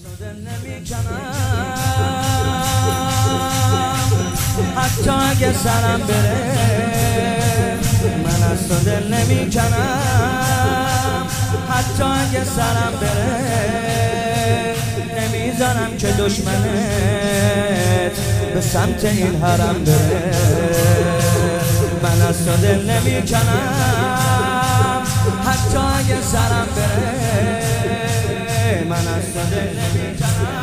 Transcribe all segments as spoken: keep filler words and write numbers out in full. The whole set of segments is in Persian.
دل نمیکنم حتی اگه سرم بره، من از تو دل نمیکنم حتی اگه سرم بره. نمیذارم که دشمنت به سمت این حرم بره. من از تو دل نمیکنم حتی اگه سرم بره. من از تو دل نمیکنم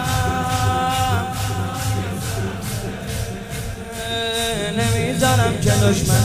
نمیذارم که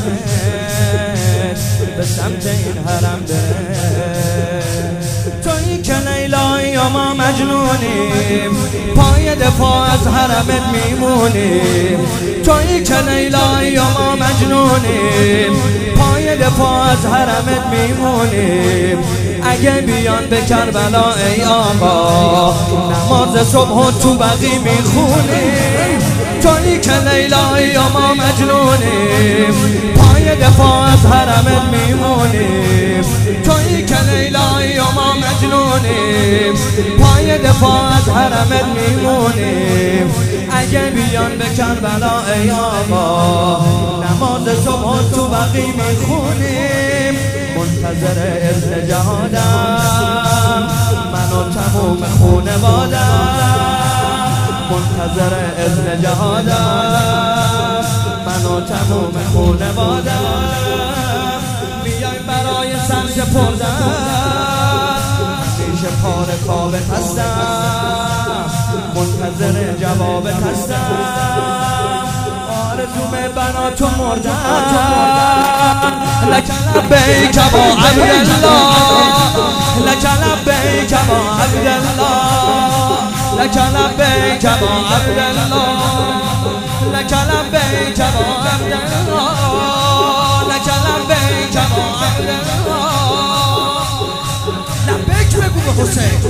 دشمنت به سمت این حرم بره. تویی که لیلایی و ما مجنونیم، پای دفاع از حرمت میمونیم. تویی که لیلایی و ما مجنونیم، پای دفاع از حرمت میمونیم. اگه بیان به کربلا ای آقا، نماز صبح و تو بقی میخونیم. تویی که لیلایی و ما مجنونیم، پای دفاع از حرمت میمونیم. تویی که لیلایی و ما مجنونیم، پای دفاع از حرمت میمونیم. اگه بیان به کربلا ای آقا، نماز صبح و تو بقی میخونیم. منتظر اذن جهادم من و تموم خونوادم. منتظر اذن جهادم من و تموم خونوادم. بیایم برای سر سپردن، همیشه پاره کابت هستم. منتظر جوابت هستم. آرزوم بناتو مردن. لک لبیک با عبدالله، لک لبیک با عبدالله، لک لبیک با عبدالله، لک لبیک با عبدالله، لک لبیک با عبدالله. لبیک بگو به حسین.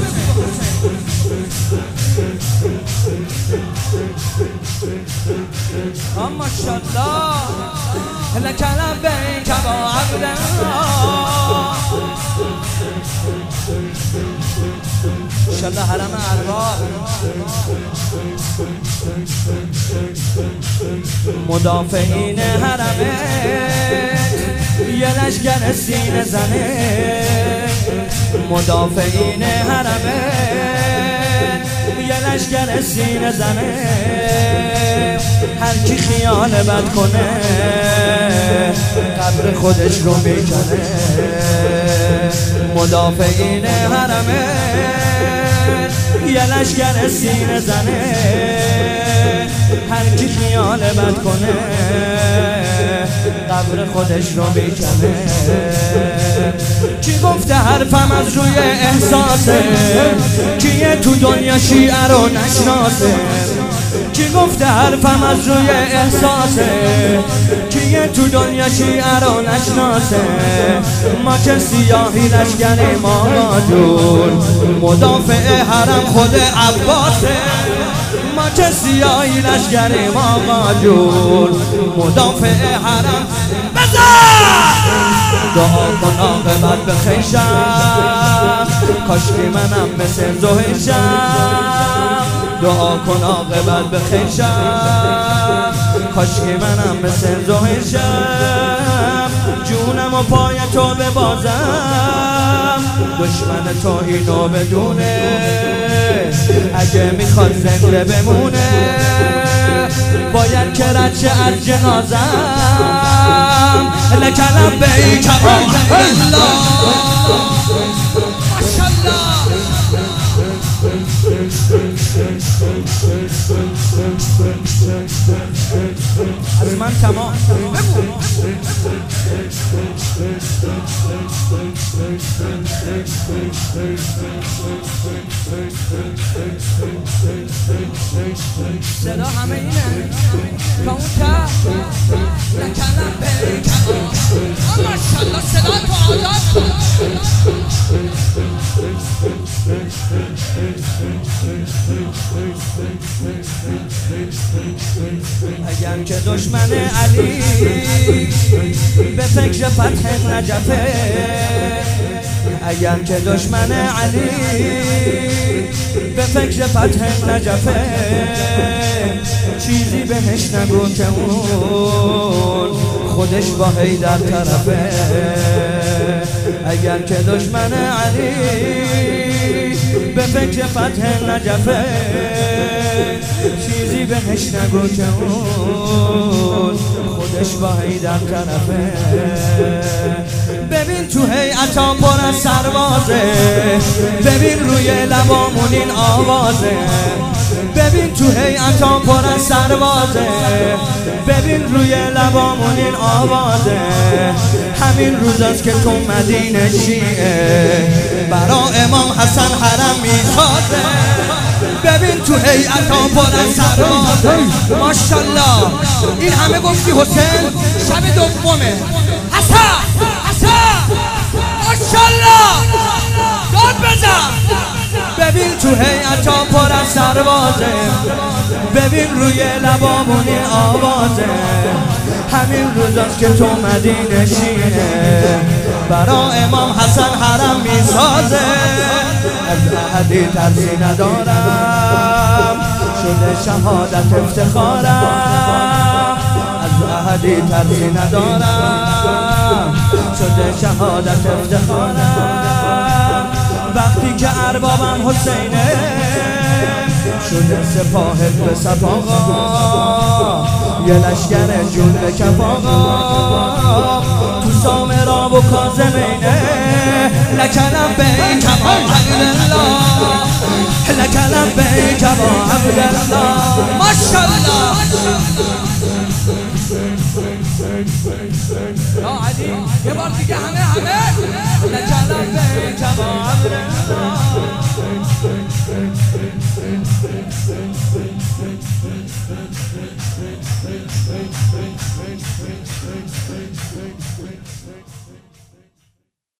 ماشاءالله لک لبیک با عبدالله. انشالله حرم ارواح. مدافعین حرمه یه لشگر سینه زنه. مدافعین حرمه یه لشگر سینه زنه. هر کی خیال بد کنه قبر خودش رو میکنه. مدافعین حرمه یه لشگر سینه زنه. هر کی خیال بد کنه قبر خودش رو میکنه. کی گفته حرفم از روی احساسه؟ کیه تو دنیا شیعه رو نشناسه؟ کی گفته حرفم از روی احساسه؟ کیه تو دنیا شیعه رو نشناسه؟ ما که سیاهی لشگریم آقا جون، مدافع حرم خود عباسه. ما که سیاهی لشگریم آقا جون، مدافع حرم. بزن دعا کن عاقبت بخیشم، کاشکی منم مثل زهیشم. دعا کن عاقبت بخیشم، کاشکی منم مثل زهیشم. جونم و پای تو ببازم، دشمن تو اینو بدونه. اگه میخواد زنده بمونه باید که رد شه از جنازم. لک لبیک با عبدالله. ماشاءالله از من تمام. صدا همه اینه تا اون تا. لک لبیک. ماشاءالله صدا تو آزاد. اگر که دشمن علی به فکر فتح نجفه، اگر که دشمن علی به فکر فتح نجفه چیزی بهش نگو که اون خودش با حیدر طرفه. اگر که دشمن علی به فکر فتح نجفه چیزی بهش نگو که اون خودش با حیدر طرفه. ببین تو هیئتا پر از سربازه، ببین روی لبامون این آوازه. ببین تو هیئتا پر از سربازه، ببین روی لبامون این آوازه. همین روزاست که تو مدینه شیعه برا امام حسن حرم میسازه. ببین تو هیئتا پر از سربازه. ماشاءالله این همه گفتی حسین، شب دومه. حسن حسن ماشاءالله داد بزن. ببین تو هیئتا پر از سربازه، ببین روی لبامون این آوازه. همین روزاست که تو مدینه شیعه برا امام حسن حرم میسازه. از احدی ترسی ندارم، شده شهادت افتخارم. از احدی ترسی ندارم، شده شهادت افتخارم. وقتی که اربابم حسینه شده سپاهت به صف آقا، یه لشگر جون به کف آقا. تو سامرا و کاظمینه لکنم بیک با عبدالله، لکنم بیک با عبدالله. ماشاءالله یا علی یه بار دیگه همه همه لکنم بیک با عبدالله.